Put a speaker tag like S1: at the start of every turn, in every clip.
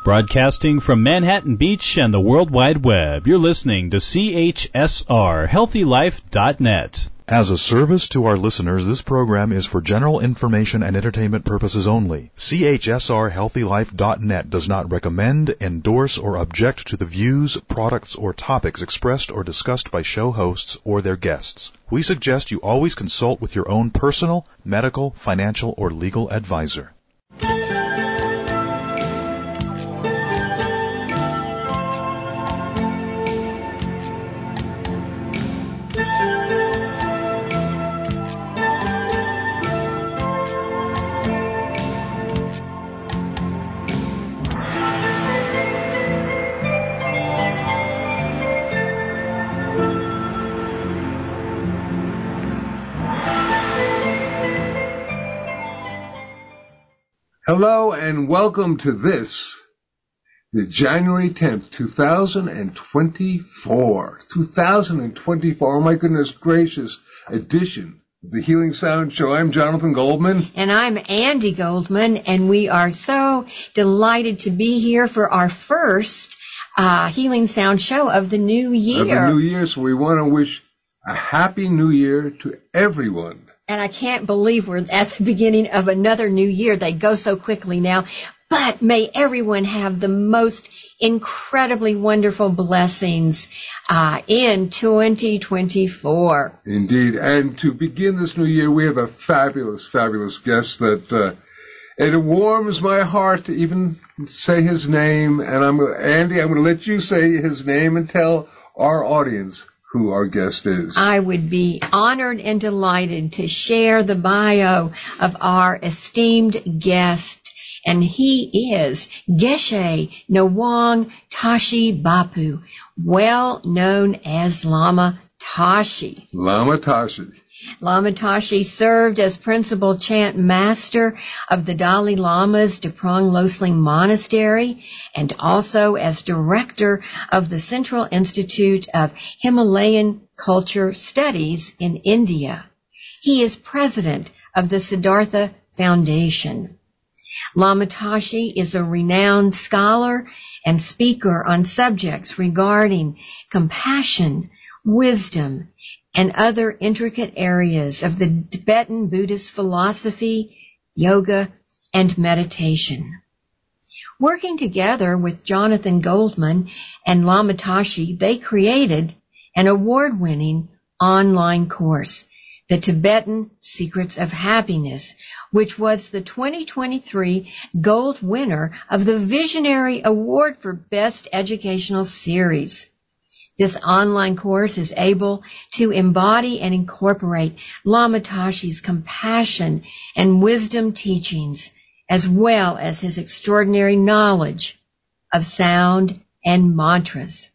S1: Broadcasting from Manhattan Beach and the World Wide Web, you're listening to CHSR HealthyLife.net.
S2: As a service to our listeners, this program is for general information and entertainment purposes only. CHSR HealthyLife.net does not recommend, endorse, or object to the views, products, or topics expressed or discussed by show hosts or their guests. We suggest you always consult with your own personal, medical, financial, or legal advisor.
S3: Hello and welcome to this, the January 10th, 2024. 2024, oh my goodness gracious, edition of the Healing Sound Show. I'm Jonathan Goldman.
S4: And I'm Andy Goldman, and we are so delighted to be here for our first Healing Sound Show of the new year.
S3: Of the new year, so we want to wish a happy new year to everyone.
S4: And I can't believe we're at the beginning of another new year. They go so quickly now. But may everyone have the most incredibly wonderful blessings in 2024.
S3: Indeed. And to begin this new year, we have a fabulous, fabulous guest that it warms my heart to even say his name. And Andy, I'm going to let you say his name and tell our audience who our guest is.
S4: I would be honored and delighted to share the bio of our esteemed guest, and he is Geshe Nawang Tashi Bapu, well known as Lama Tashi.
S3: Lama Tashi.
S4: Lama Tashi served as principal chant master of the Dalai Lama's Drepung Losling Monastery and also as director of the Central Institute of Himalayan Culture Studies in India. He is president of the Siddhartha Foundation. Lama Tashi is a renowned scholar and speaker on subjects regarding compassion, wisdom, and other intricate areas of the Tibetan Buddhist philosophy, yoga, and meditation. Working together with Jonathan Goldman and Lama Tashi, they created an award-winning online course, The Tibetan Secrets of Happiness, which was the 2023 gold winner of the Visionary Award for Best Educational Series. This online course is able to embody and incorporate Lama Tashi's compassion and wisdom teachings, as well as his extraordinary knowledge of sound and mantras.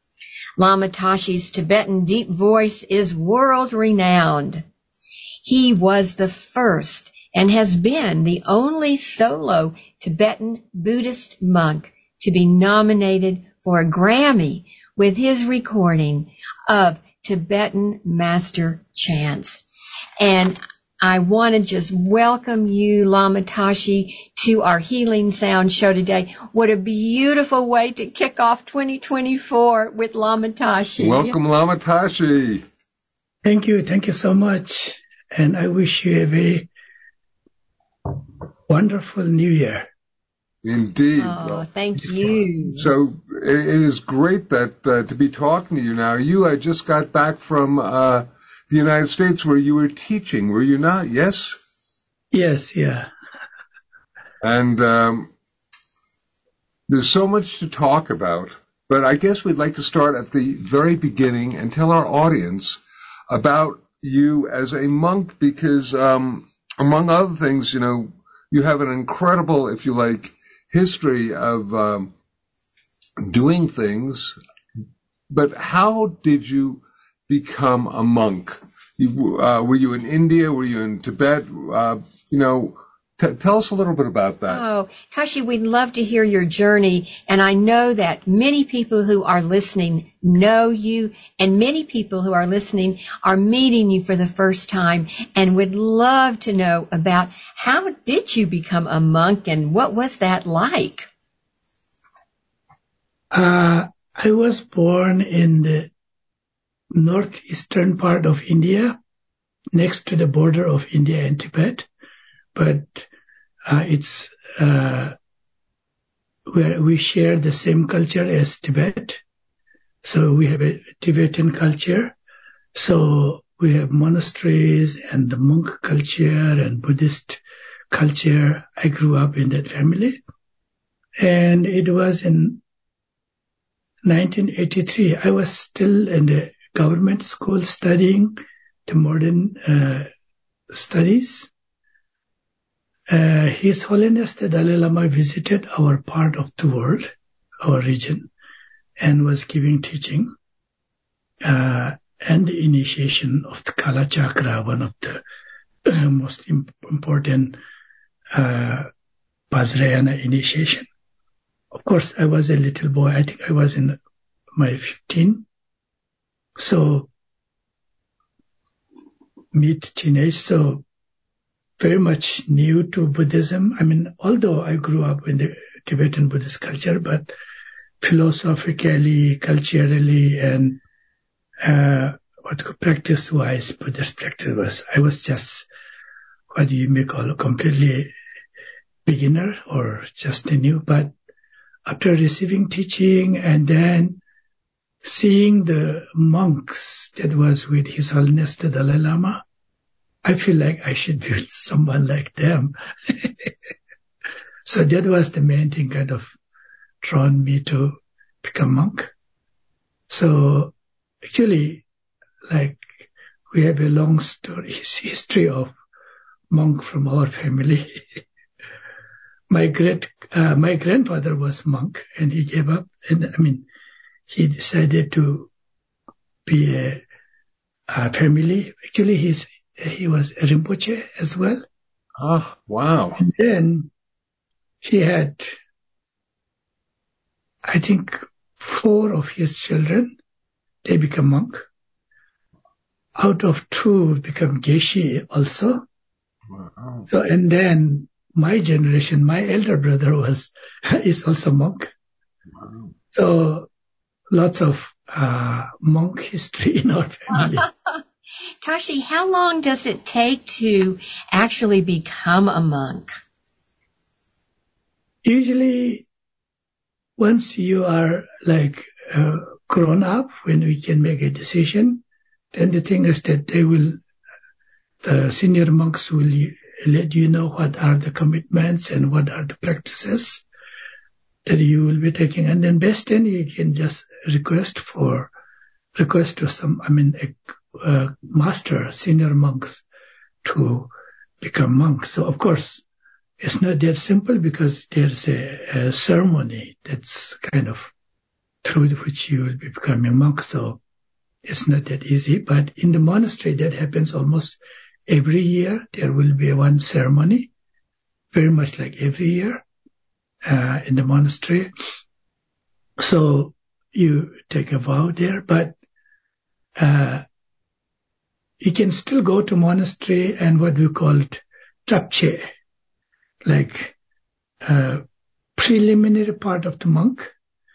S4: Lama Tashi's Tibetan deep voice is world-renowned. He was the first and has been the only solo Tibetan Buddhist monk to be nominated for a Grammy with his recording of Tibetan Master Chants. And I want to just welcome you, Lama Tashi, to our Healing Sound show today. What a beautiful way to kick off 2024 with Lama Tashi.
S3: Welcome, Lama Tashi.
S5: Thank you so much. And I wish you a very wonderful new year.
S3: Indeed.
S4: Oh, well, thank you.
S3: So it is great that to be talking to you now. You just got back from the United States where you were teaching, were you not? Yes?
S5: Yes, yeah.
S3: And there's so much to talk about, but I guess we'd like to start at the very beginning and tell our audience about you as a monk because, among other things, you have an incredible, if you like, history of doing things, but how did you become a monk? Were you in India? Were you in Tibet? Tell us a little bit about that.
S4: Oh, Tashi, we'd love to hear your journey. And I know that many people who are listening know you, and many people who are listening are meeting you for the first time and would love to know about how did you become a monk and what was that like?
S5: I was born in the northeastern part of India, next to the border of India and Tibet, but it's where we share the same culture as Tibet. So we have a Tibetan culture. So we have monasteries and the monk culture and Buddhist culture. I grew up in that family. And it was in 1983. I was still in the government school studying the modern studies. His Holiness the Dalai Lama visited our part of the world, our region, and was giving teaching and the initiation of the Kala Chakra, one of the most important Vajrayana initiation. Of course, I was a little boy. I think I was in my 15. So mid-teenage, so very much new to Buddhism. I mean, although I grew up in the Tibetan Buddhist culture, but philosophically, culturally, and practice-wise, Buddhist practice-wise, I was just, what you may call a completely beginner or just a new. But after receiving teaching and then seeing the monks that was with His Holiness the Dalai Lama, I feel like I should be with someone like them. So that was the main thing kind of drawn me to become monk. So actually, like, we have a long story, history of monk from our family. My grandfather was monk, and he gave up. And he decided to be a family. Actually, he was a Rinpoche as well.
S3: Oh, wow.
S5: And then he had, I think, 4 of his children. They become monk. Out of 2 become Geshe also.
S3: Wow.
S5: So, and then my generation, my elder brother is also monk.
S3: Wow.
S5: So lots of monk history in our family.
S4: Tashi, how long does it take to actually become a monk?
S5: Usually, once you are like grown up, when we can make a decision, then the thing is that the senior monks will let you know what are the commitments and what are the practices that you will be taking. And then best then you can just request to some, a master, senior monks to become monks. So of course, it's not that simple because there's a ceremony that's kind of through which you will be becoming monk. So it's not that easy. But in the monastery, that happens almost every year. There will be one ceremony, very much like every year in the monastery. So you take a vow there, but you can still go to monastery and what we call trapche, like preliminary part of the monk.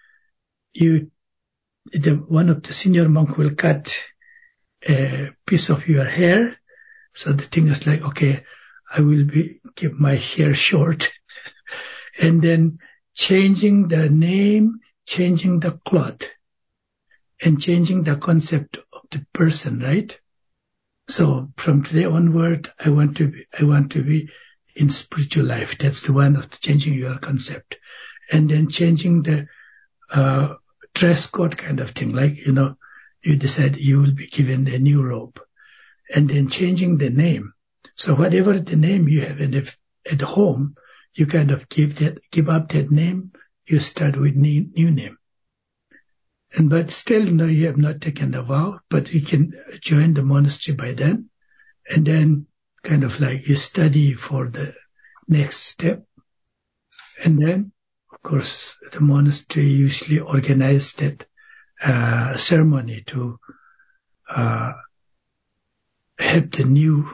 S5: One of the senior monk will cut a piece of your hair. So the thing is like, okay, I will keep my hair short. And then changing the name, changing the cloth, and changing the concept of the person, right? So from today onward, I want to be in spiritual life. That's the one of changing your concept. And then changing the dress code kind of thing. Like, you decide you will be given a new robe. And then changing the name. So whatever the name you have at home, you kind of give up that name. You start with new name. But still, no, you have not taken the vow, but you can join the monastery by then. And then kind of like you study for the next step. And then, of course, the monastery usually organize that ceremony to help the new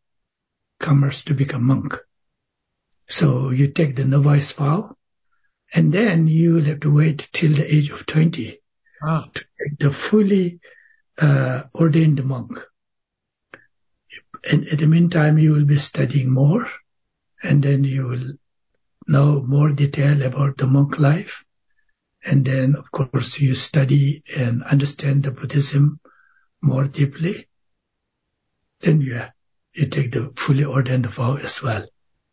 S5: comers to become monk. So you take the novice vow, And then you will have to wait till the age of 20 to take the fully ordained monk. And at the meantime, you will be studying more, and then you will know more detail about the monk life. And then, of course, you study and understand the Buddhism more deeply. Then you take the fully ordained vow as well.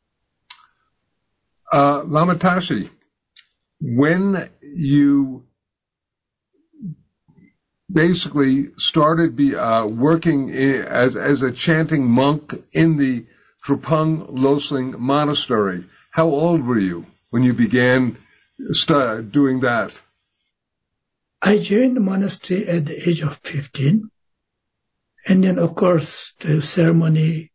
S3: Lama Tashi, when you basically started working as a chanting monk in the Drepung Losling Monastery, how old were you when you began doing that?
S5: I joined the monastery at the age of 15. And then, of course, the ceremony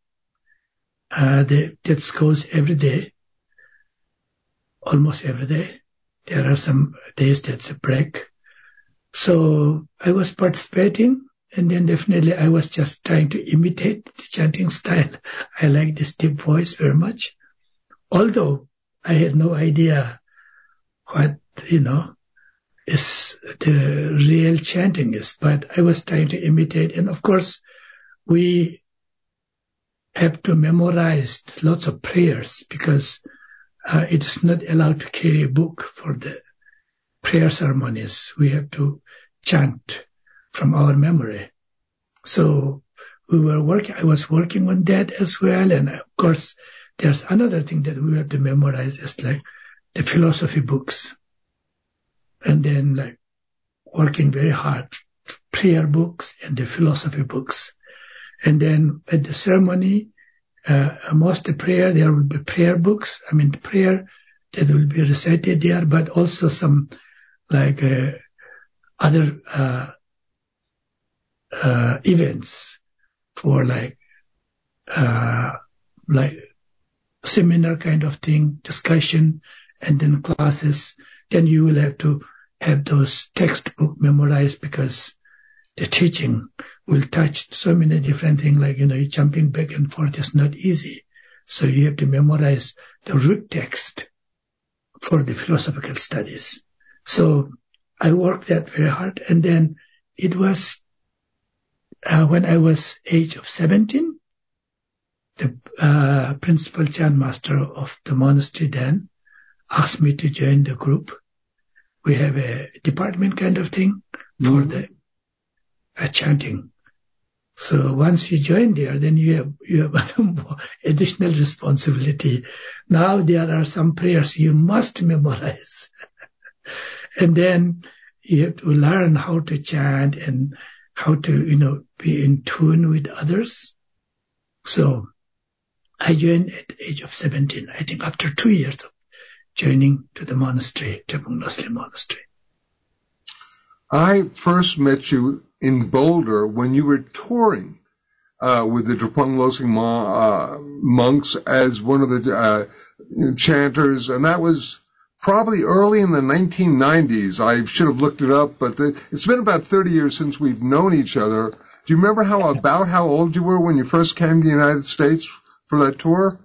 S5: that goes every day, almost every day. There are some days that's a break. So I was participating, and then definitely I was just trying to imitate the chanting style. I like this deep voice very much. Although I had no idea what, is the real chanting is, but I was trying to imitate. And of course, we have to memorize lots of prayers because it is not allowed to carry a book for the prayer ceremonies. We have to chant from our memory. So I was working on that as well. And of course, there's another thing that we have to memorize is like the philosophy books. And then like working very hard, prayer books and the philosophy books. And then at the ceremony, most of the prayer, there will be prayer books. I mean, the prayer that will be recited there, but also some like other events for like seminar kind of thing, discussion, and then classes. Then you will have to have those textbook memorized because the teaching will touch so many different things, like, jumping back and forth is not easy. So you have to memorize the root text for the philosophical studies. So I worked that very hard. And then it was when I was age of 17, the principal chant master of the monastery then asked me to join the group. We have a department kind of thing for the chanting. So once you join there, then you have additional responsibility. Now there are some prayers you must memorize. And then you have to learn how to chant and how to, be in tune with others. So I joined at the age of 17, I think after 2 years of joining to the monastery, Drepung Losling Monastery.
S3: I first met you in Boulder when you were touring with the Drepung Losling monks as one of the chanters, and that was probably early in the 1990s. I should have looked it up, but it's been about 30 years since we've known each other. Do you remember how old you were when you first came to the United States for that tour?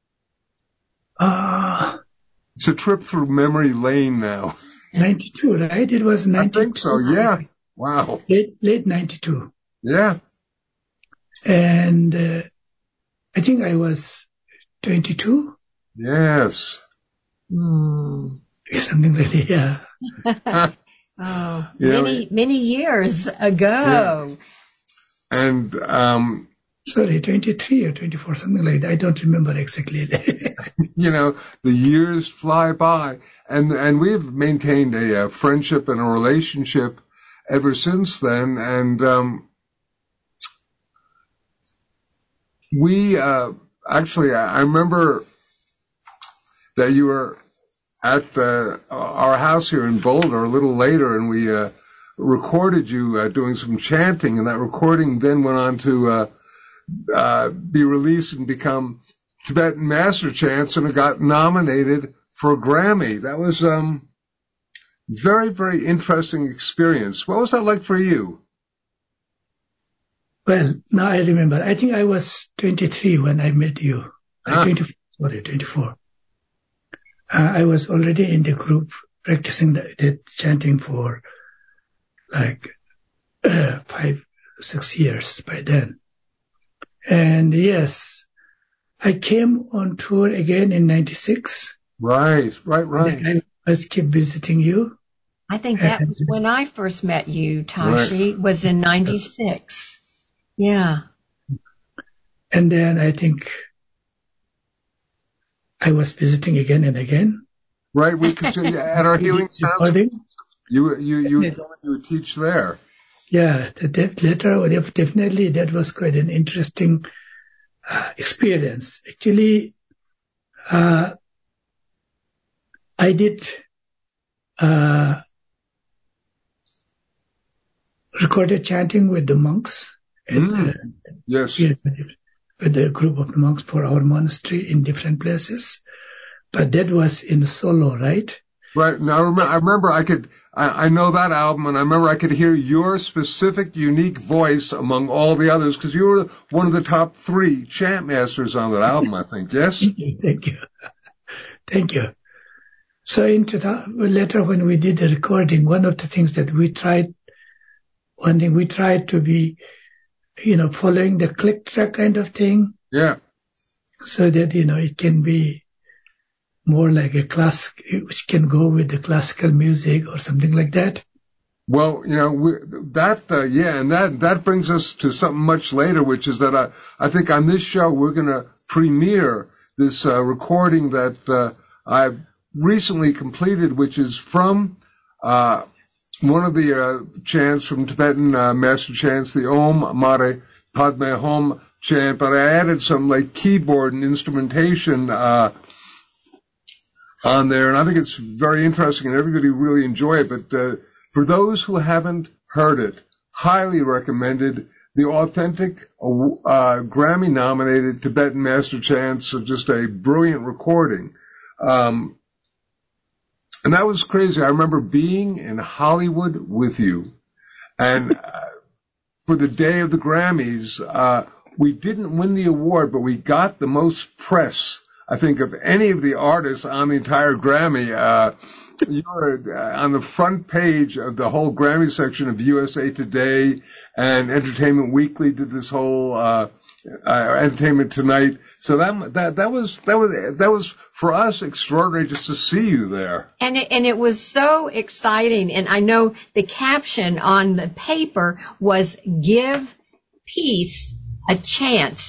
S3: It's a trip through memory lane now.
S5: 92, right? It was 92.
S3: I think so, yeah. Wow.
S5: Late 92.
S3: Yeah.
S5: And I think I was 22.
S3: Yes.
S5: Something like that, yeah.
S4: Oh, many years ago.
S3: Yeah. And
S5: 23 or 24, something like that. I don't remember exactly.
S3: The years fly by, and we've maintained a friendship and a relationship ever since then. And we actually, I remember that you were at our house here in Boulder a little later, and we recorded you doing some chanting, and that recording then went on to be released and become Tibetan Master Chants, and it got nominated for a Grammy. That was very, very interesting experience. What was that like for you?
S5: Well, now I remember. I think I was 23 when I met you. 24. I was already in the group practicing the chanting for like 5-6 years by then. And yes, I came on tour again in 96.
S3: Right.
S5: I was keep visiting you.
S4: I think that was when I first met you, Tashi, was in 96. Yeah.
S5: And then I think I was visiting again and again.
S3: Right. We could at our Healing Sounds. You would teach there.
S5: Yeah, that letter, definitely that was quite an interesting experience. Actually, I did recorded chanting with the monks.
S3: Yes.
S5: With a group of monks for our monastery in different places. But that was in solo, right?
S3: Right. Now, I remember I know that album, and I remember I could hear your specific, unique voice among all the others, because you were one of the top 3 chant masters on that album, I think. Yes?
S5: Thank you. So later when we did the recording, one of the things that we tried to be, following the click track kind of thing.
S3: Yeah.
S5: So that, it can be more like a class, which can go with the classical music or something like that.
S3: Well, and that brings us to something much later, which is that I think on this show we're going to premiere this recording that I've recently completed, which is from one of the chants from Tibetan master chants, the Om Mare Padme Hum chant, but I added some like keyboard and instrumentation on there, and I think it's very interesting, and everybody really enjoy it. But for those who haven't heard it, highly recommended. The authentic Grammy-nominated Tibetan master chants are just a brilliant recording. And that was crazy. I remember being in Hollywood with you, and for the day of the Grammys, we didn't win the award, but we got the most press, I think, of any of the artists on the entire Grammy. You were on the front page of the whole Grammy section of USA Today, and Entertainment Weekly did this whole Entertainment Tonight. So that was for us extraordinary just to see you there.
S4: And it was so exciting. And I know the caption on the paper was "Give Peace a Chance,"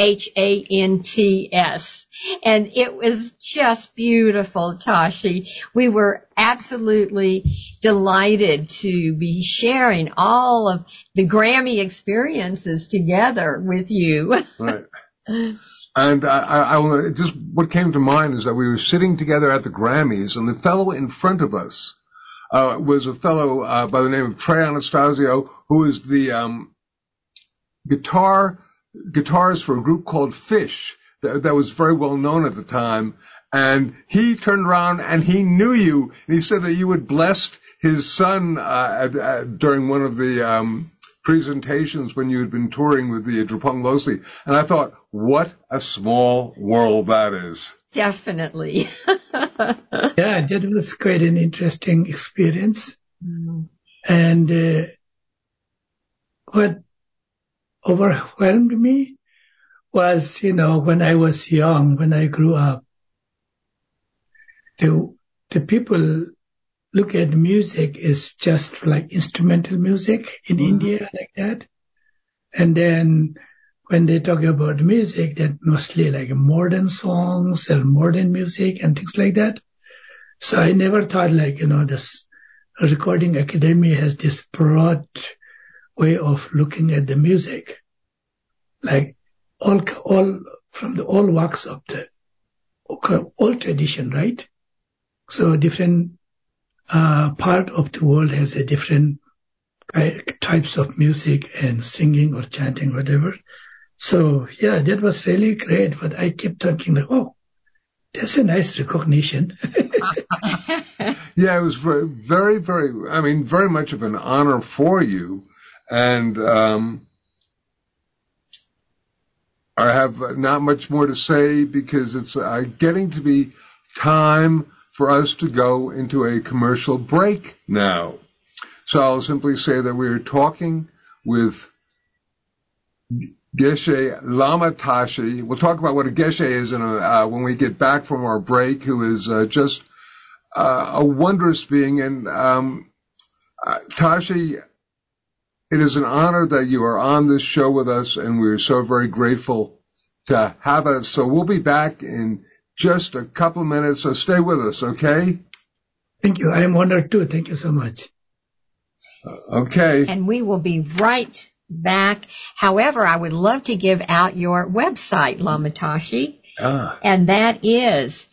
S4: CHANTS. And it was just beautiful, Tashi. We were absolutely delighted to be sharing all of the Grammy experiences together with you.
S3: Right. And I just what came to mind is that we were sitting together at the Grammys, and the fellow in front of us was a fellow by the name of Trey Anastasio, who is the guitarist for a group called Fish that was very well known at the time. And he turned around and he knew you, and he said that you had blessed his son during one of the presentations when you had been touring with the Drupung Losli. And I thought, what a small world that is.
S4: Definitely.
S5: Yeah, that was quite an interesting experience. And what overwhelmed me was, when I was young, when I grew up, the people look at music as just like instrumental music in India, like that. And then when they talk about music, that mostly like modern songs or modern music and things like that. So I never thought this recording academy has this broad way of looking at the music, like all from all walks of the old tradition, right? So different part of the world has a different types of music and singing or chanting, whatever. So yeah, that was really great. But I kept thinking that's a nice recognition.
S3: Yeah, it was very, very, very much of an honor for you. And I have not much more to say because it's getting to be time for us to go into a commercial break now. So I'll simply say that we are talking with Geshe Lama Tashi. We'll talk about what a Geshe is when we get back from our break, who is just a wondrous being. And Tashi, it is an honor that you are on this show with us, and we're so very grateful to have us. So we'll be back in just a couple of minutes, so stay with us, okay?
S5: Thank you. I am honored too. Thank you so much.
S3: Okay.
S4: And we will be right back. However, I would love to give out your website, Lama Tashi, and that is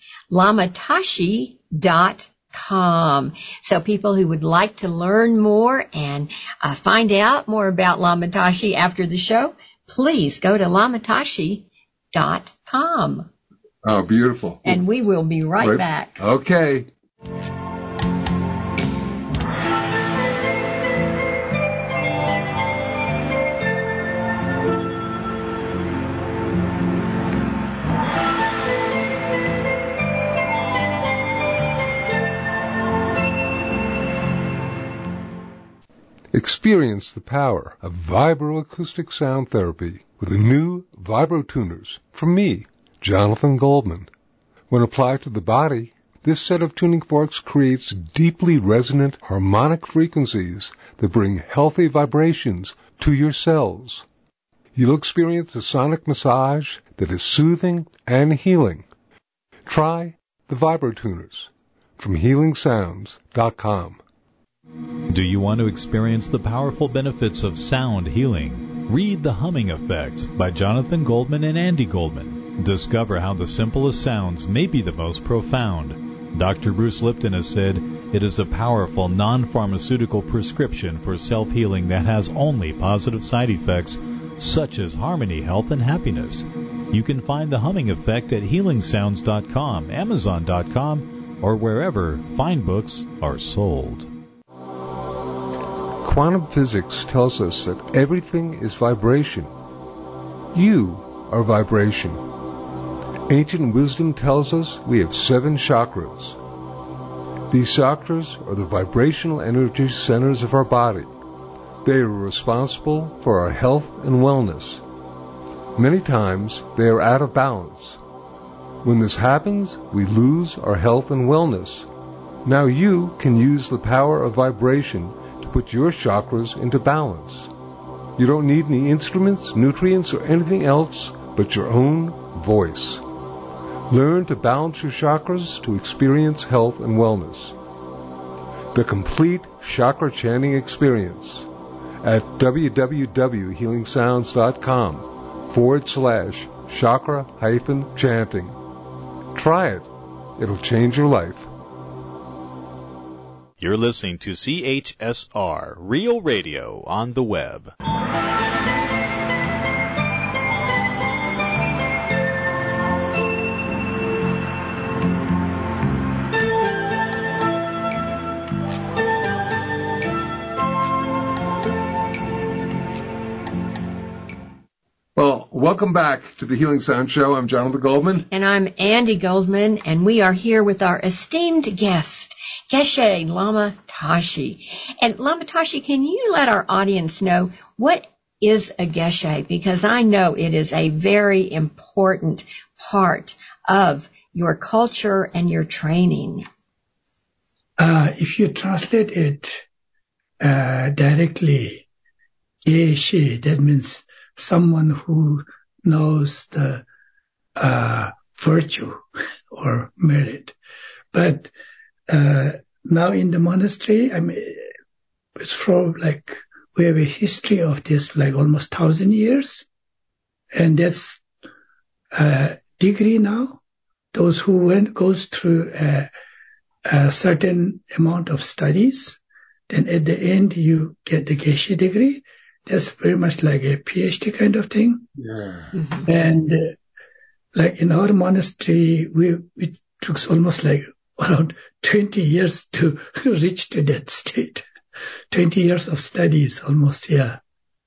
S4: lamatashi.com. So people who would like to learn more and find out more about Lama Tashi after the show, please go to lamatashi.com.
S3: Oh, beautiful.
S4: And we will be right back.
S3: Okay.
S6: Experience the power of vibroacoustic sound therapy with the new VibroTuners from me, Jonathan Goldman. When applied to the body, this set of tuning forks creates deeply resonant harmonic frequencies that bring healthy vibrations to your cells. You'll experience a sonic massage that is soothing and healing. Try the VibroTuners from HealingSounds.com.
S1: Do you want to experience the powerful benefits of sound healing? Read The Humming Effect by Jonathan Goldman and Andy Goldman. Discover how the simplest sounds may be the most profound. Dr. Bruce Lipton has said it is a powerful non-pharmaceutical prescription for self-healing that has only positive side effects, such as harmony, health, and happiness. You can find The Humming Effect at HealingSounds.com, Amazon.com, or wherever fine books are sold.
S6: Quantum physics tells us that everything is vibration. You are vibration. Ancient wisdom tells us we have 7 chakras. These chakras are the vibrational energy centers of our body. They are responsible for our health and wellness. Many times they are out of balance. When this happens, we lose our health and wellness. Now you can use the power of vibration to put your chakras into balance. You don't need any instruments, nutrients, or anything else but your own voice. Learn to balance your chakras to experience health and wellness. The complete chakra chanting experience at www.healingsounds.com/chakra-chanting. Try it. It'll change your life.
S1: You're listening to CHSR, Real Radio on the web.
S3: Well, welcome back to the Healing Sound Show. I'm Jonathan Goldman.
S4: And I'm Andy Goldman, and we are here with our esteemed guest, Geshe Lama Tashi. And Lama Tashi, can you let our audience know what is a Geshe? Because I know it is a very important part of your culture and your training.
S5: If you translate it directly, Geshe, that means someone who knows the virtue or merit. But now in the monastery, it's from we have a history of this almost 1,000 years, and that's a degree now. Those who goes through a certain amount of studies, then at the end you get the Geshe degree. That's very much like a PhD kind of thing.
S3: Yeah.
S5: Mm-hmm. And in our monastery, it took almost around 20 years to reach to that state. 20 years of studies almost, yeah.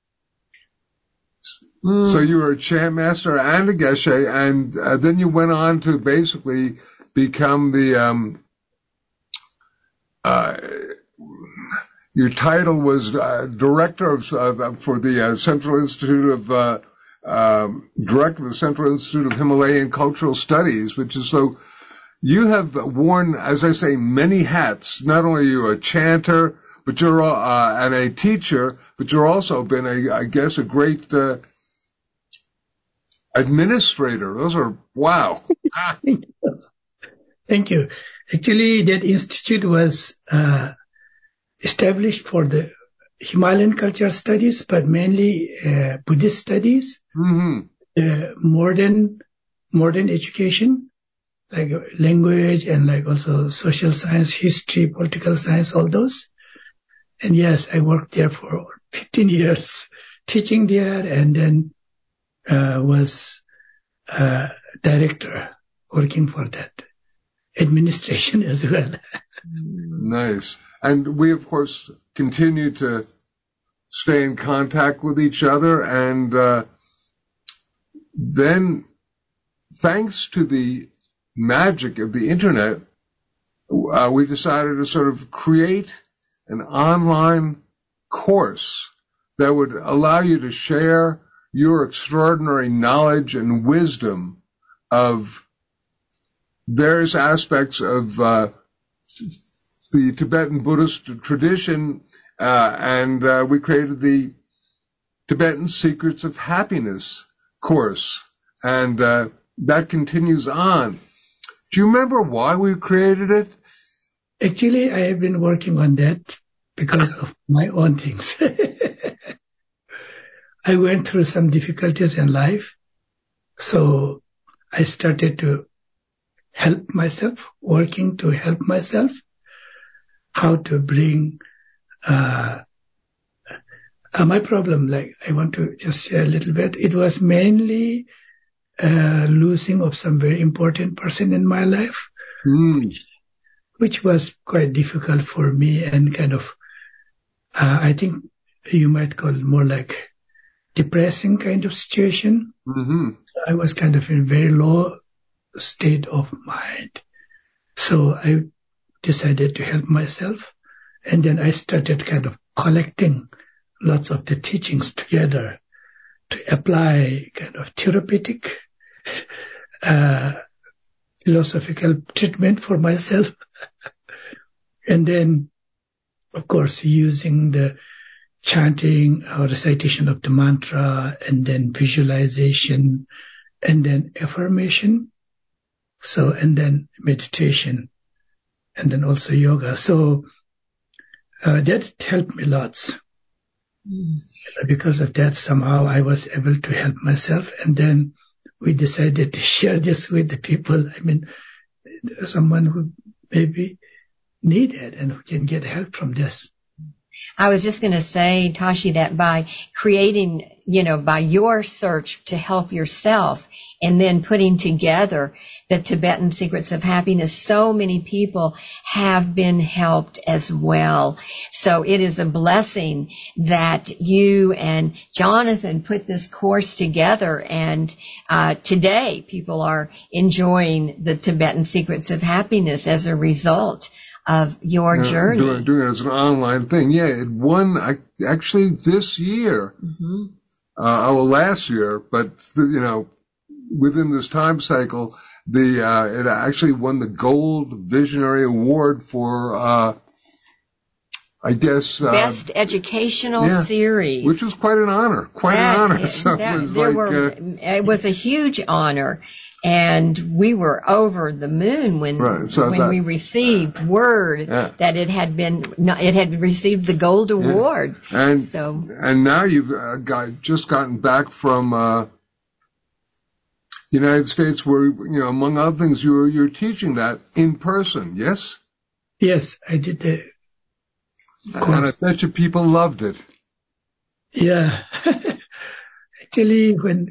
S3: So you were a chant master and a Geshe, and then you went on to basically become the your title was director for the Central Institute of director of the Central Institute of Himalayan Cultural Studies, which is so. You have worn, as I say, many hats. Not only are you a chanter, but you're and a teacher, but you're also been a great administrator. Those are wow.
S5: Thank you. Actually, that institute was established for the Himalayan culture studies, but mainly Buddhist studies, modern education, like language and like also social science, history, political science, all those. And yes, I worked there for 15 years teaching there, and then was director working for that administration as well.
S3: Nice. And we, of course, continue to stay in contact with each other. And then, thanks to the magic of the Internet, we decided to sort of create an online course that would allow you to share your extraordinary knowledge and wisdom of various aspects of the Tibetan Buddhist tradition, and we created the Tibetan Secrets of Happiness course, and that continues on. Do you remember why we created it?
S5: Actually, I have been working on that because of my own things. I went through some difficulties in life, so I started to help myself, working to help myself, how to bring my problem. Like, I want to just share a little bit. It was mainly losing of some very important person in my life, which was quite difficult for me, and kind of, I think you might call it more like depressing kind of situation. I was kind of in very low state of mind. So I decided to help myself. And then I started kind of collecting lots of the teachings together to apply kind of therapeutic, philosophical treatment for myself. And then, of course, using the chanting or recitation of the mantra, and then visualization, and then affirmation. So, and then meditation, and then also yoga. So that helped me lots. Because of that, somehow I was able to help myself. And then we decided to share this with the people. I mean, someone who maybe need it and who can get help from this.
S4: I was just going to say, Tashi, that by creating, by your search to help yourself and then putting together the Tibetan Secrets of Happiness, so many people have been helped as well. So it is a blessing that you and Jonathan put this course together, and today people are enjoying the Tibetan Secrets of Happiness as a result of your journey.
S3: Doing it as an online thing. Yeah, it won actually this year. Last year, but within this time cycle, it actually won the Gold Visionary Award for
S4: Best Educational Series,
S3: which was quite an honor.
S4: It was a huge honor. And we were over the moon when we received word that it had received the gold award.
S3: And now you've just gotten back from United States, where among other things you're teaching that in person. Yes.
S5: Yes, I did that.
S3: And I bet you people loved it.
S5: Yeah, actually, when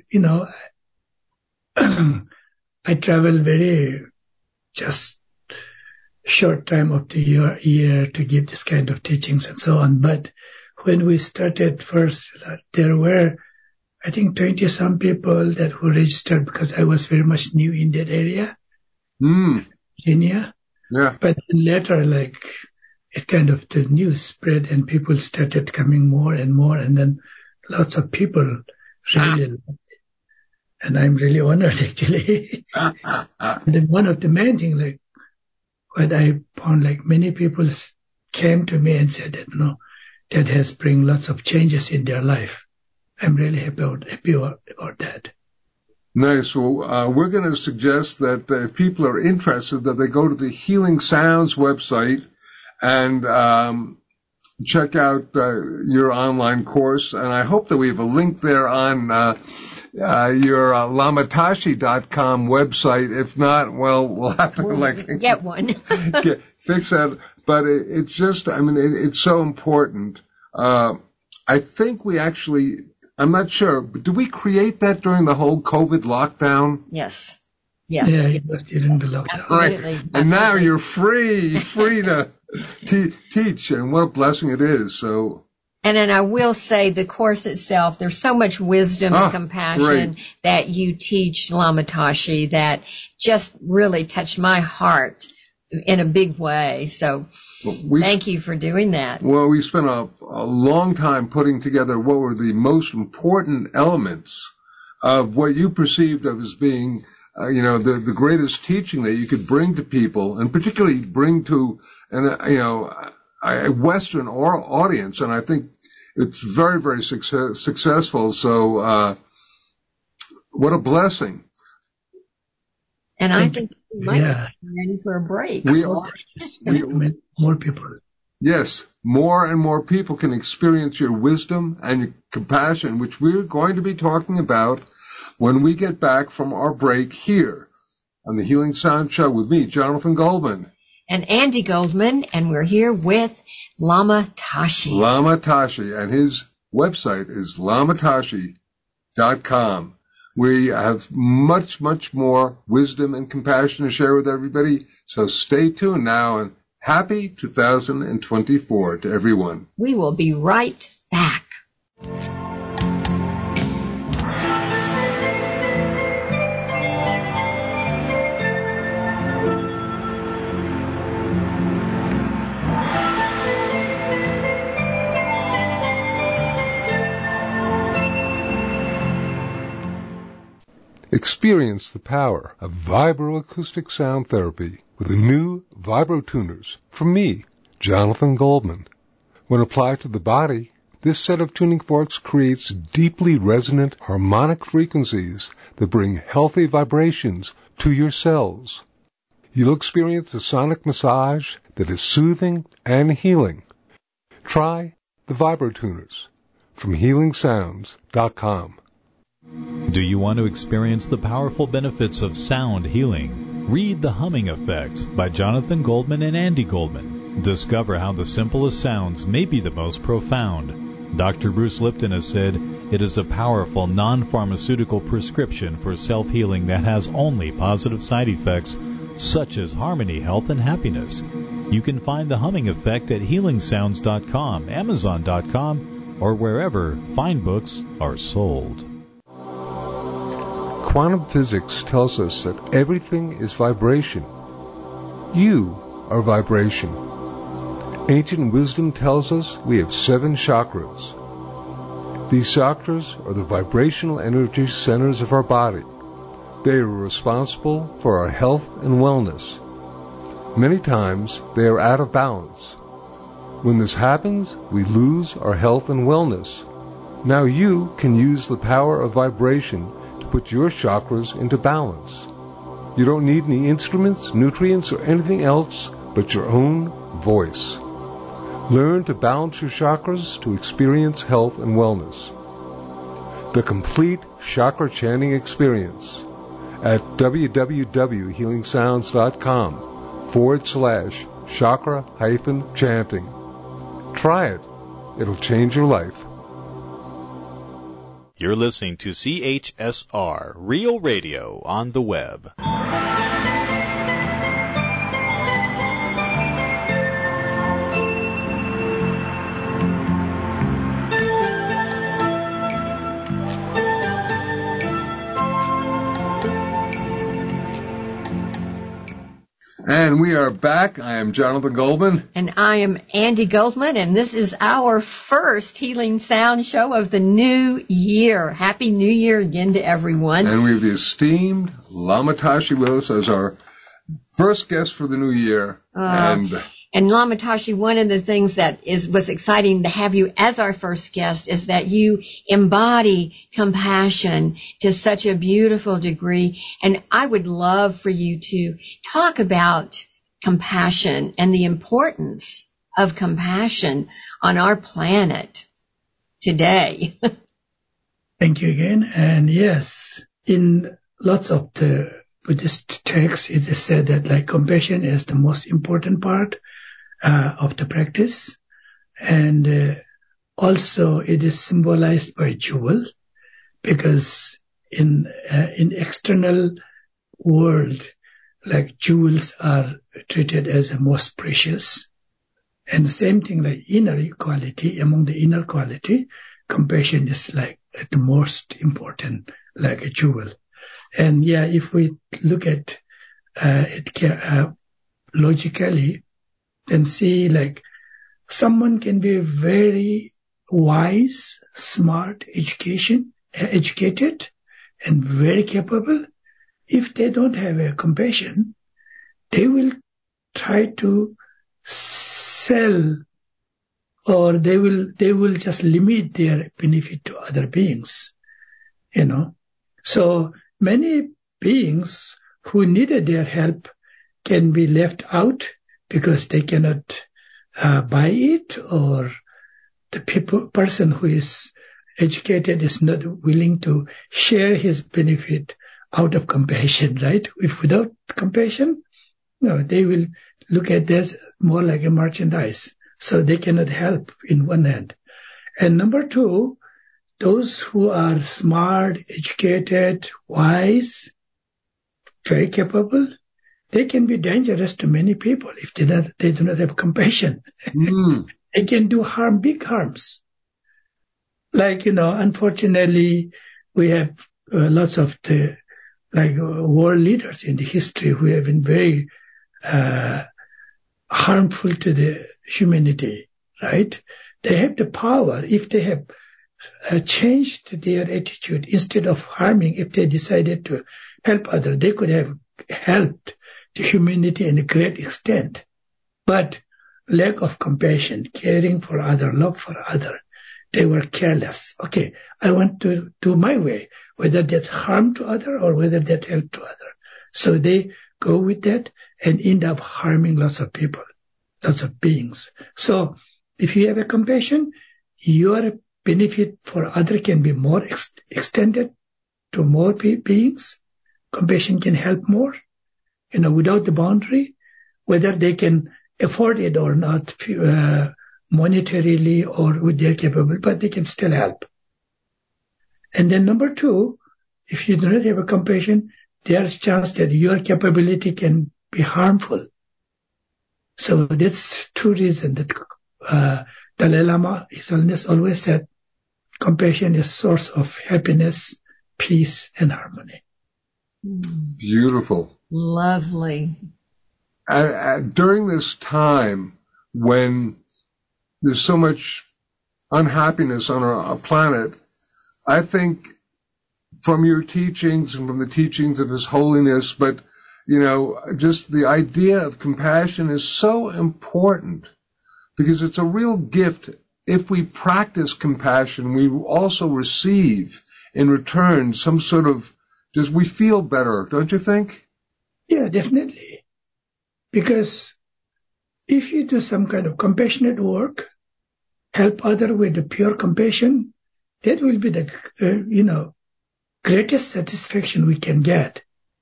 S5: I travel very just short time of the year to give this kind of teachings and so on. But when we started first, there were, I think, 20 some people that who registered, because I was very much new in that area, Kenya.
S3: Yeah.
S5: But later, like it kind of the news spread and people started coming more and more, and then lots of people really loved. And I'm really honored, actually. And then one of the main things, like, what I found, like, many people came to me and said that, that has bring lots of changes in their life. I'm really happy about that.
S3: Nice. Well, we're going to suggest that if people are interested, that they go to the Healing Sounds website and check out your online course. And I hope that we have a link there on your lamatashi.com website. If not, well, we'll have to
S4: get one.
S3: Fix that. But it's just, it's so important. I think we actually, I'm not sure, but did we create that during the whole COVID lockdown?
S4: Yes. Yeah.
S5: Yeah, it was during the lockdown.
S4: Absolutely.
S3: Right. And now you're free to teach, and what a blessing it is. So.
S4: And then I will say the course itself, there's so much wisdom and compassion that you teach, Lamatashi, that just really touched my heart in a big way. So thank you for doing that. Well,
S3: we spent a long time putting together what were the most important elements of what you perceived of as being, the greatest teaching that you could bring to people, and particularly bring to, a Western audience. And I think it's very, very successful. So, what a blessing.
S4: And I think we might be ready for a break.
S3: We are.
S5: More people.
S3: Yes, more and more people can experience your wisdom and your compassion, which we're going to be talking about when we get back from our break here on the Healing Sound Show with me, Jonathan Goldman.
S4: And Andy Goldman, and we're here with Lamatashi.
S3: Lamatashi, and his website is lamatashi.com. We have much, much more wisdom and compassion to share with everybody, so stay tuned now, and happy 2024 to everyone.
S4: We will be right back.
S6: Experience the power of vibroacoustic sound therapy with the new VibroTuners from me, Jonathan Goldman. When applied to the body, this set of tuning forks creates deeply resonant harmonic frequencies that bring healthy vibrations to your cells. You'll experience a sonic massage that is soothing and healing. Try the VibroTuners from HealingSounds.com.
S1: Do you want to experience the powerful benefits of sound healing? Read The Humming Effect by Jonathan Goldman and Andy Goldman. Discover how the simplest sounds may be the most profound. Dr. Bruce Lipton has said it is a powerful non-pharmaceutical prescription for self-healing that has only positive side effects, such as harmony, health, and happiness. You can find The Humming Effect at HealingSounds.com, Amazon.com, or wherever fine books are sold.
S6: Quantum physics tells us that everything is vibration. You are vibration. Ancient wisdom tells us we have 7 chakras. These chakras are the vibrational energy centers of our body. They are responsible for our health and wellness. Many times they are out of balance. When this happens, we lose our health and wellness. Now you can use the power of vibration to put your chakras into balance. You don't need any instruments, nutrients, or anything else but your own voice. Learn to balance your chakras to experience health and wellness. The complete chakra chanting experience at www.healingsounds.com/chakra-chanting. Try it. It'll change your life.
S1: You're listening to CHSR Real Radio on the web.
S3: And And we are back. I am Jonathan Goldman.
S4: And I am Andy Goldman, and this is our first Healing Sound show of the new year. Happy New Year again to everyone.
S3: And we have the esteemed Lama Tashi with us as our first guest for the new year.
S4: And Lama Tashi, one of the things that was exciting to have you as our first guest is that you embody compassion to such a beautiful degree. And I would love for you to talk about compassion and the importance of compassion on our planet today.
S5: Thank you again. And yes, in lots of the Buddhist texts, it is said that like compassion is the most important part of the practice, and also it is symbolized by jewel, because in external world, like jewels are treated as the most precious, and the same thing like inner quality. Among the inner quality, compassion is like the most important, like a jewel. And yeah, if we look at it logically, and see like someone can be very wise, smart, educated, and very capable. If they don't have a compassion, they will try to sell, or they will just limit their benefit to other beings. So many beings who needed their help can be left out because they cannot buy it, or the person who is educated is not willing to share his benefit out of compassion, right? If without compassion, no, they will look at this more like a merchandise. So they cannot help in one hand. And number two, those who are smart, educated, wise, very capable, they can be dangerous to many people if they do not have compassion. They can do big harms. Like, unfortunately, we have lots of the world leaders in the history who have been very harmful to the humanity, right? They have the power. If they have changed their attitude, instead of harming, if they decided to help others, they could have helped the humanity in a great extent. But lack of compassion, caring for other, love for other, they were careless. Okay, I want to do my way, whether that's harm to other or whether that help to other. So they go with that and end up harming lots of people, lots of beings. So if you have a compassion, your benefit for other can be more extended to more beings. Compassion can help more, without the boundary, whether they can afford it or not, monetarily or with their capability, but they can still help. And then number two, if you do not have a compassion, there's a chance that your capability can be harmful. So that's two reasons that Dalai Lama, His Holiness, always said compassion is source of happiness, peace, and harmony.
S3: Beautiful.
S4: Lovely.
S3: During this time when there's so much unhappiness on our planet, I think from your teachings and from the teachings of His Holiness, but, just the idea of compassion is so important, because it's a real gift. If we practice compassion, we also receive in return some sort of, we feel better, don't you think?
S5: Yeah, definitely. Because if you do some kind of compassionate work, help other with the pure compassion, that will be the, greatest satisfaction we can get.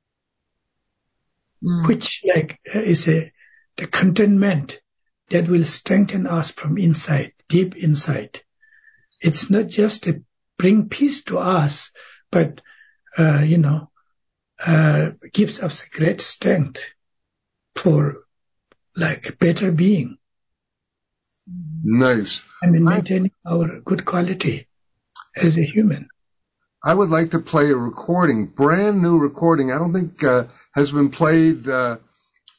S5: Which is the contentment that will strengthen us from inside, deep inside. It's not just to bring peace to us, but, gives us great strength for better being.
S3: Nice.
S5: Maintaining our good quality as a human.
S3: I would like to play a recording, brand new recording. I don't think has been played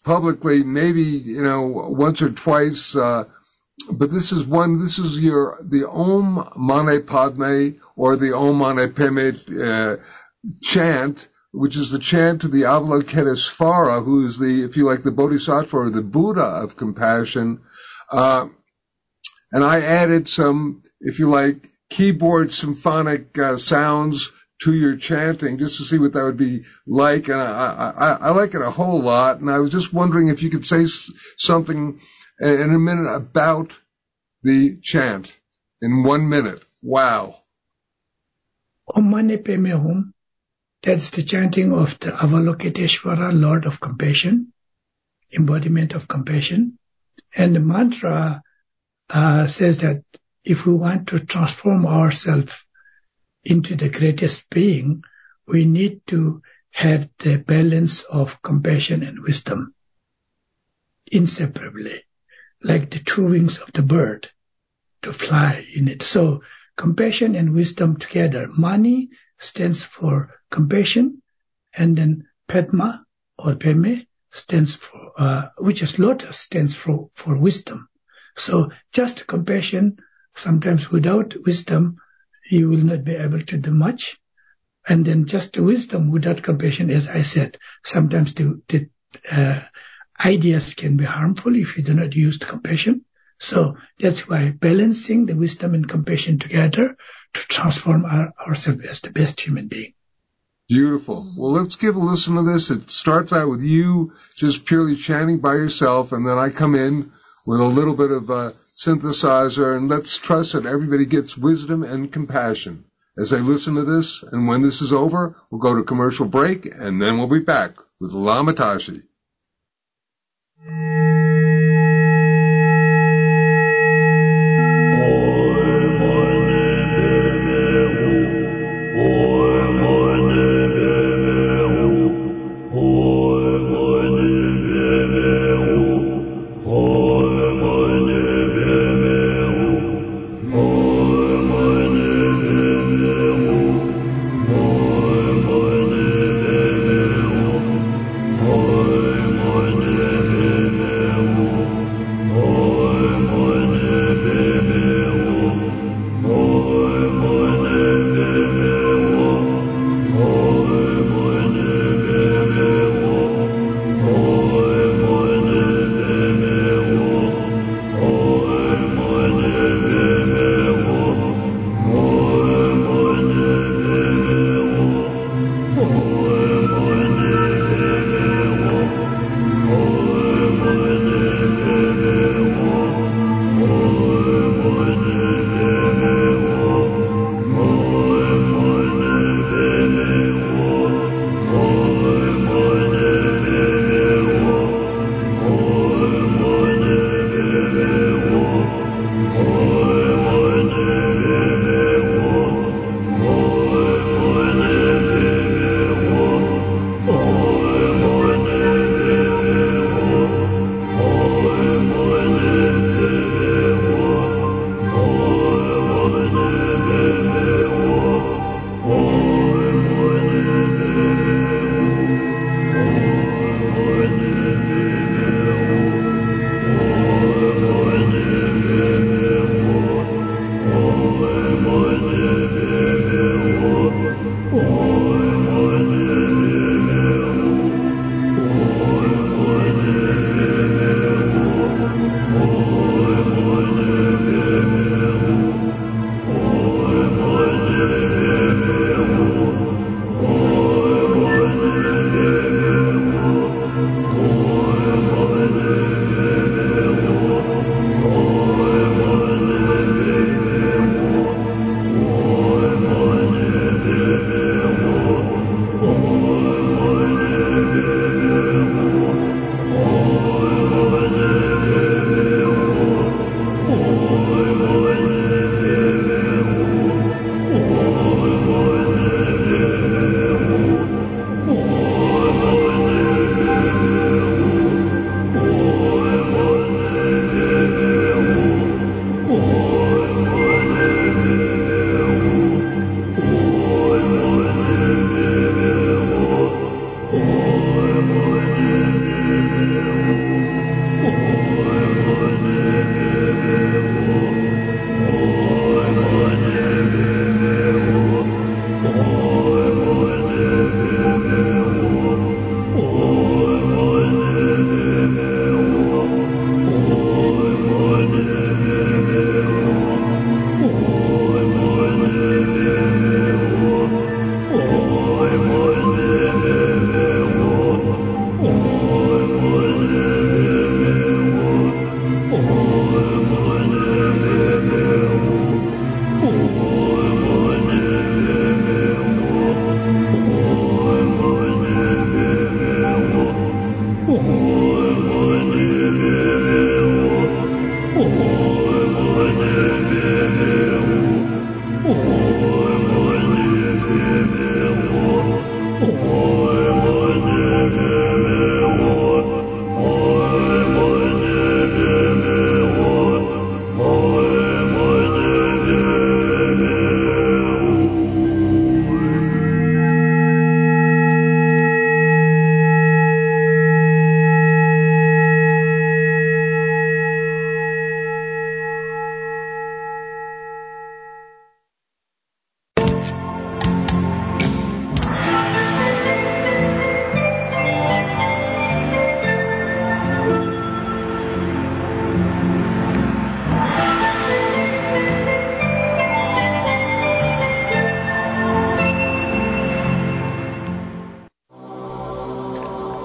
S3: publicly, maybe, once or twice, but this is the Om Mani Padme, or the Om Mani Padme chant, which is the chant to the Avalokitesvara, who is if you like, the Bodhisattva or the Buddha of compassion. And I added some, if you like, keyboard symphonic sounds to your chanting, just to see what that would be like. And I like it a whole lot. And I was just wondering if you could say something in a minute about the chant in 1 minute. Wow.
S5: Om Mani Padme Hum. That's the chanting of the Avalokiteshvara, Lord of Compassion, embodiment of compassion. And the mantra says that if we want to transform ourselves into the greatest being, we need to have the balance of compassion and wisdom inseparably, like the two wings of the bird to fly in it. So compassion and wisdom together. Mani stands for compassion, and then Padma or Padme stands for, which is lotus, stands for wisdom. So just compassion, sometimes without wisdom, you will not be able to do much. And then just wisdom without compassion, as I said, sometimes the ideas can be harmful if you do not use compassion. So that's why balancing the wisdom and compassion together to transform ourselves as the best human being.
S3: Beautiful. Well, let's give a listen to this. It starts out with you just purely chanting by yourself, and then I come in with a little bit of a synthesizer, and let's trust that everybody gets wisdom and compassion as they listen to this. And when this is over, we'll go to commercial break, and then we'll be back with Lama Tashi.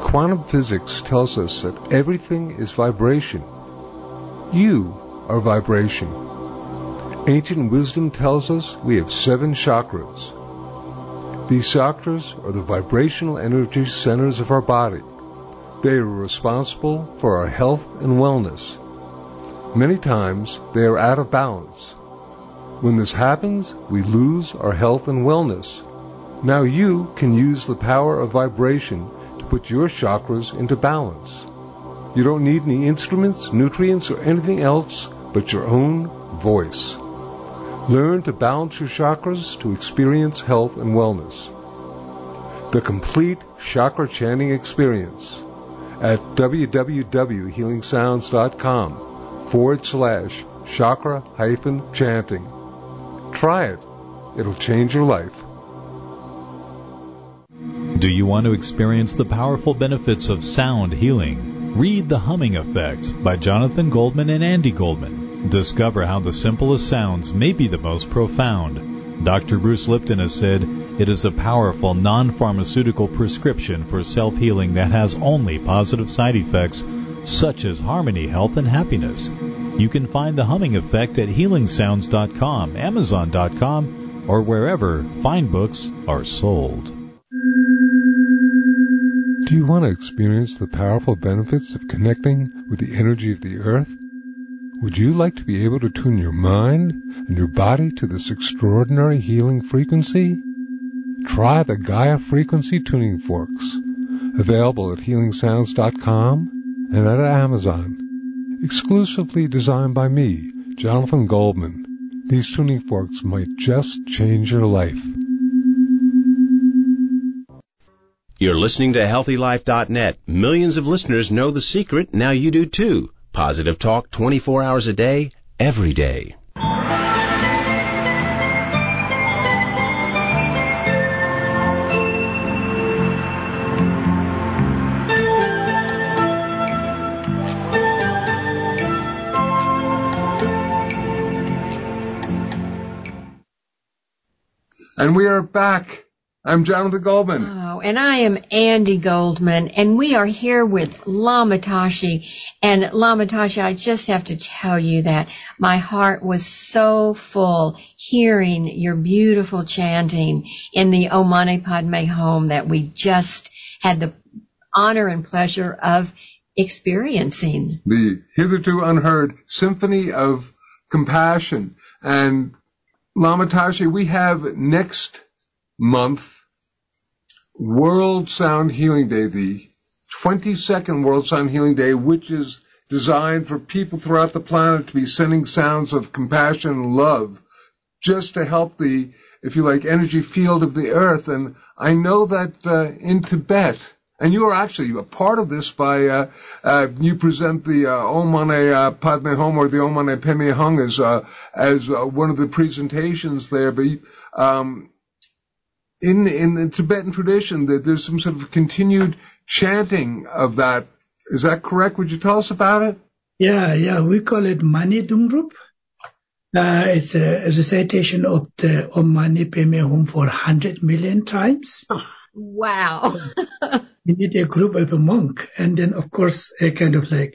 S6: Quantum physics tells us that everything is vibration. You are vibration. Ancient wisdom tells us we have 7 chakras. These chakras are the vibrational energy centers of our body. They are responsible for our health and wellness. Many times they are out of balance. When this happens, we lose our health and wellness. Now you can use the power of vibration to put your chakras into balance. You don't need any instruments, nutrients, or anything else but your own voice. Learn to balance your chakras to experience health and wellness. The complete chakra chanting experience at www.healingsounds.com/chakra-chanting. Try it. It'll change your life.
S1: Do you want to experience the powerful benefits of sound healing? Read The Humming Effect by Jonathan Goldman and Andy Goldman. Discover how the simplest sounds may be the most profound. Dr. Bruce Lipton has said, it is a powerful non-pharmaceutical prescription for self-healing that has only positive side effects, such as harmony, health, and happiness. You can find The Humming Effect at healingsounds.com, amazon.com, or wherever fine books are sold.
S6: Do you want to experience the powerful benefits of connecting with the energy of the earth? Would you like to be able to tune your mind and your body to this extraordinary healing frequency? Try the Gaia Frequency Tuning Forks, available at healingsounds.com and at Amazon. Exclusively designed by me, Jonathan Goldman. These tuning forks might just change your life.
S7: You're listening to HealthyLife.net. Millions of listeners know the secret. Now you do too. Positive talk 24 hours a day, every day.
S3: And we are back. I'm Jonathan Goldman.
S4: Oh, and I am Andy Goldman, and we are here with Lama Tashi. And Lama Tashi, I just have to tell you that my heart was so full hearing your beautiful chanting in the Om Mani Padme Hum that we just had the honor and pleasure of experiencing.
S3: The hitherto unheard symphony of compassion. And Lama Tashi, we have next month World Sound Healing Day, the 22nd World Sound Healing Day, which is designed for people throughout the planet to be sending sounds of compassion and love just to help the, if you like, energy field of the earth. And I know that in Tibet, and you are actually a part of this by, you present the Om Mani Padme Hum or the Om Mani Padme Hum as one of the presentations there. But in the Tibetan tradition, there's some sort of continued chanting of that. Is that correct? Would you tell us about it?
S5: Yeah. We call it Mani Dungrup. It's a recitation of the Om Mani Padme Hum for 100 million times.
S4: Wow.
S5: You need a group of a monk, and then of course a kind of like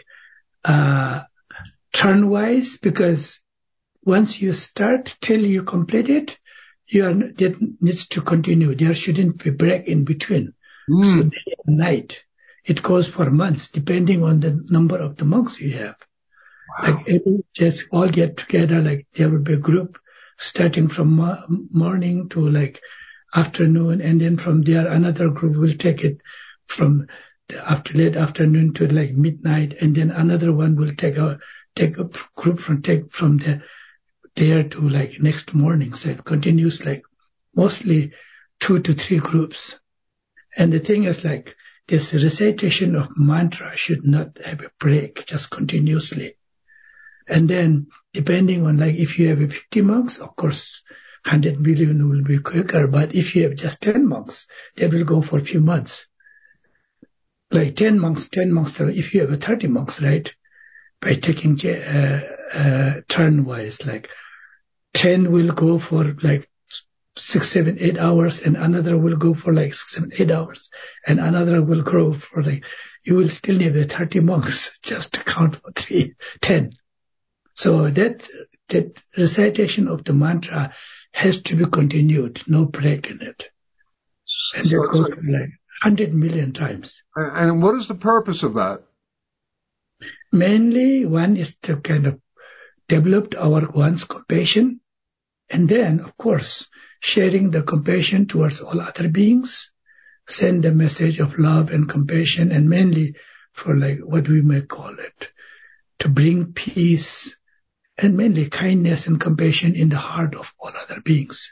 S5: turn-wise, because once you start till you complete it, it needs to continue. There shouldn't be break in between. So day and night, it goes for months, depending on the number of the monks you have. Wow. Like just all get together, like there will be a group starting from morning to like afternoon, and then from there another group will take it from the late afternoon to like midnight, and then another one will take a group from there to like next morning. So it continues like mostly 2 to 3 groups. And the thing is like this recitation of mantra should not have a break, just continuously. And then depending on like if you have 50 monks, of course 100 million will be quicker. But if you have just 10 monks, that will go for a few months. Like 10 monks, if you have 30 monks, right? By taking turn-wise, like 10 will go for like 6, 7, 8 hours, and another will go for like 6, 7, 8 hours, and another will grow for like, you will still need the 30 monks just to count for 10. So that recitation of the mantra has to be continued, no break in it. And that goes for like 100 million times.
S3: And what is the purpose of that?
S5: Mainly, one is to kind of develop one's compassion, and then, of course, sharing the compassion towards all other beings, send the message of love and compassion, and mainly for like what we may call it, to bring peace and mainly kindness and compassion in the heart of all other beings.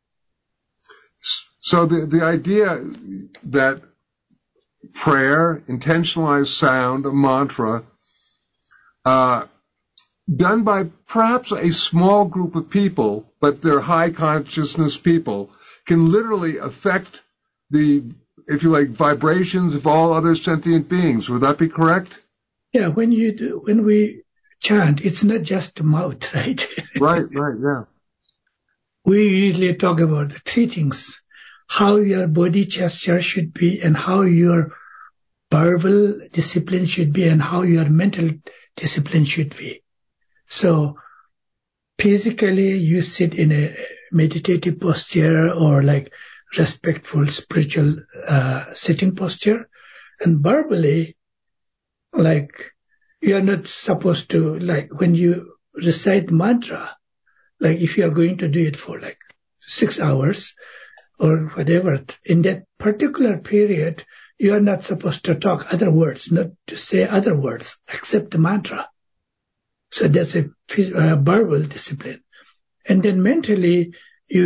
S3: So the idea that prayer, intentionalized sound, a mantra, done by perhaps a small group of people, but they're high consciousness people, can literally affect the, if you like, vibrations of all other sentient beings. Would that be correct?
S5: Yeah, when we chant, it's not just the mouth, right?
S3: Right, yeah.
S5: We usually talk about the three things: how your body gesture should be, and how your verbal discipline should be, and how your mental discipline should be. So physically, you sit in a meditative posture or like respectful spiritual sitting posture, and verbally, like you are not supposed to, like when you recite mantra, like if you are going to do it for like 6 hours or whatever, in that particular period, you are not supposed to talk other words, not to say other words except the mantra. So that's a verbal discipline. And then mentally, you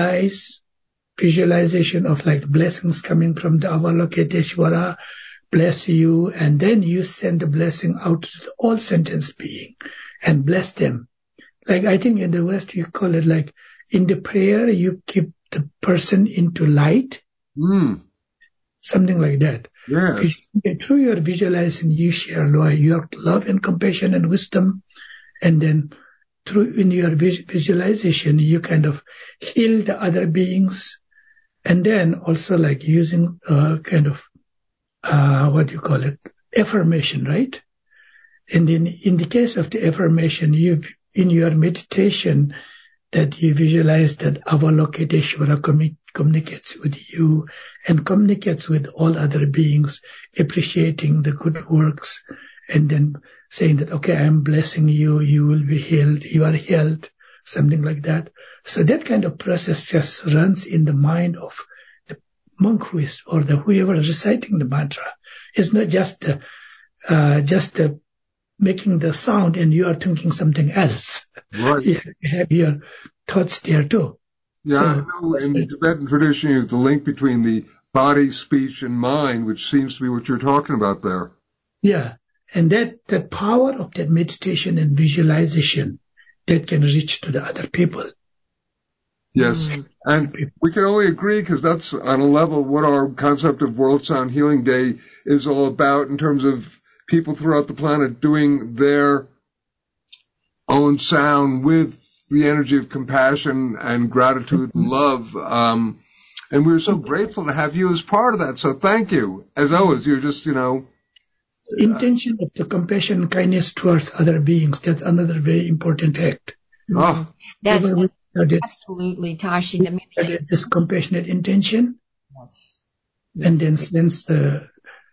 S5: visualization of like blessings coming from the Avalokiteshvara, bless you, and then you send the blessing out to all sentient being and bless them. Like I think in the West you call it like in the prayer you keep the person into light, something like that.
S3: Yes.
S5: Through your visualizing, you share your love and compassion and wisdom, and then through in your visualization you kind of heal the other beings, and then also like using kind of what do you call it, affirmation, right? And in the case of the affirmation, you in your meditation that you visualize that Avalokiteshvara communicates with you and communicates with all other beings, appreciating the good works, and then saying that, okay, I am blessing you, you will be healed, you are healed, something like that. So that kind of process just runs in the mind of the monk who is, or the whoever reciting the mantra. It's not just the making the sound and you are thinking something else.
S3: Right.
S5: You have your thoughts there too.
S3: Yeah,
S5: so,
S3: I know in the Tibetan tradition is the link between the body, speech, and mind, which seems to be what you're talking about there.
S5: Yeah, and that power of that meditation and visualization that can reach to the other people.
S3: Yes, and we can only agree because that's on a level what our concept of World Sound Healing Day is all about in terms of people throughout the planet doing their own sound with the energy of compassion and gratitude and love. And we're so grateful to have you as part of that. So thank you. As always, you're just,
S5: intention of the compassion and kindness towards other beings. That's another very important act.
S3: Oh,
S4: that's absolutely, Tashi.
S5: This compassionate intention.
S4: Yes.
S5: And then since the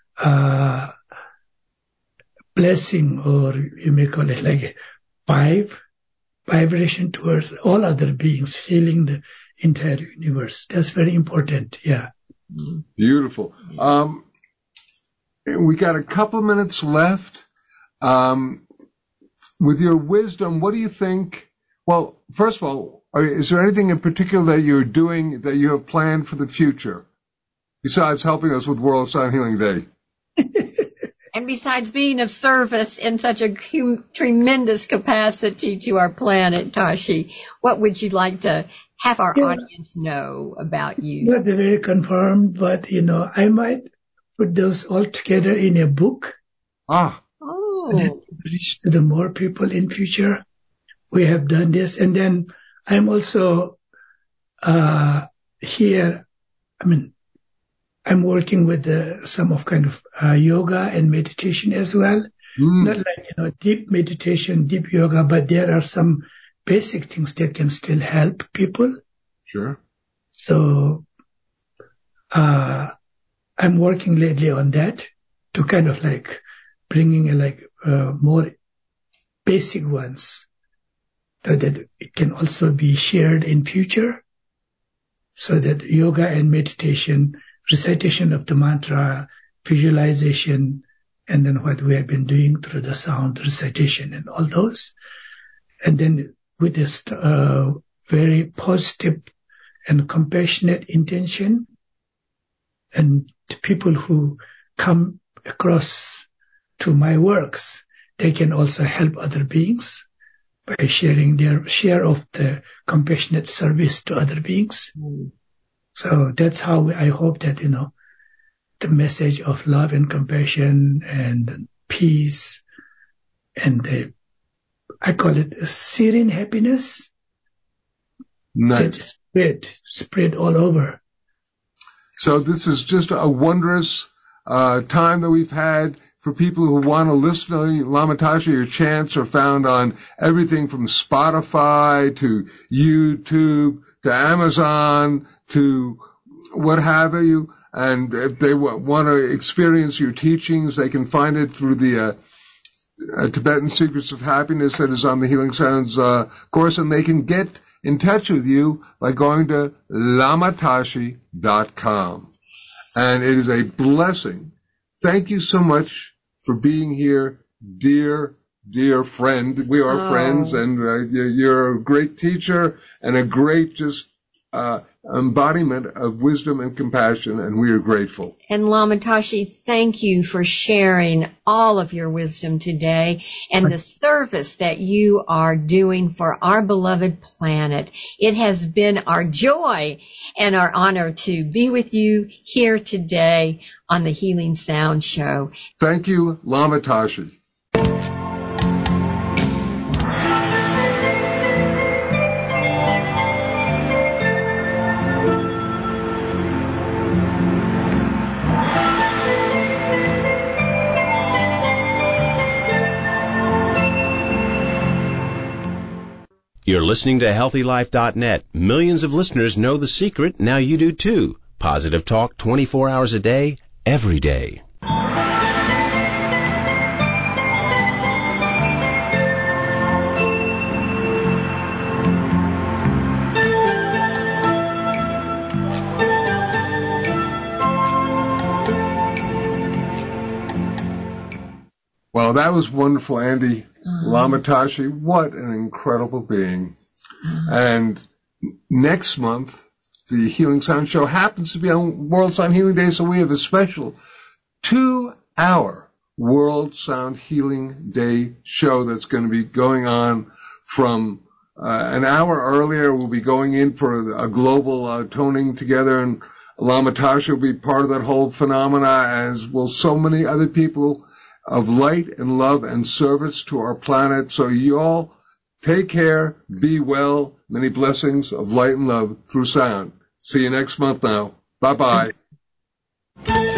S5: blessing, or you may call it like a vibration towards all other beings, healing the entire universe. That's very important. Yeah.
S3: Beautiful. We got a couple minutes left. With your wisdom, what do you think? Well, first of all, is there anything in particular that you're doing that you have planned for the future, besides helping us with World Sound Healing Day?
S4: And besides being of service in such a tremendous capacity to our planet, Tashi, what would you like to have our audience know about you?
S5: Not very confirmed, but, I might put those all together in a book. So that it reach to the more people in future. We have done this. And then I'm also here, I'm working with some of kind of yoga and meditation as well. Not like, deep meditation, deep yoga, but there are some basic things that can still help people.
S3: Sure.
S5: So, I'm working lately on that to kind of like bringing more basic ones so that it can also be shared in future, so that yoga and meditation, recitation of the mantra, visualization, and then what we have been doing through the sound recitation and all those. And then with this very positive and compassionate intention, and the people who come across to my works, they can also help other beings by sharing their share of the compassionate service to other beings. So that's how I hope that, the message of love and compassion and peace and I call it a serene happiness.
S3: Nice.
S5: That spread all over.
S3: So this is just a wondrous time that we've had for people who want to listen to Lama Tasha. Your chants are found on everything from Spotify to YouTube to Amazon to what have you. And if they want to experience your teachings, they can find it through the Tibetan Secrets of Happiness that is on the Healing Sounds course, and they can get in touch with you by going to lamatashi.com. And it is a blessing. Thank you so much for being here, dear friend. We are friends, and you're a great teacher and a great embodiment of wisdom and compassion, and we are grateful.
S4: And Lama Tashi, thank you for sharing all of your wisdom today and the service that you are doing for our beloved planet. It has been our joy and our honor to be with you here today on the Healing Sound Show.
S3: Thank you, Lama Tashi.
S7: You're listening to HealthyLife.net. Millions of listeners know the secret. Now you do too. Positive talk 24 hours a day, every day.
S3: Well, that was wonderful, Andy. Lama Tashi, what an incredible being. And next month, the Healing Sound Show happens to be on World Sound Healing Day, so we have a special 2-hour World Sound Healing Day show that's going to be going on from an hour earlier. We'll be going in for a global toning together, and Lama Tashi will be part of that whole phenomena, as will so many other people of light and love and service to our planet. So you all take care, be well, many blessings of light and love through sound. See you next month now. Bye-bye.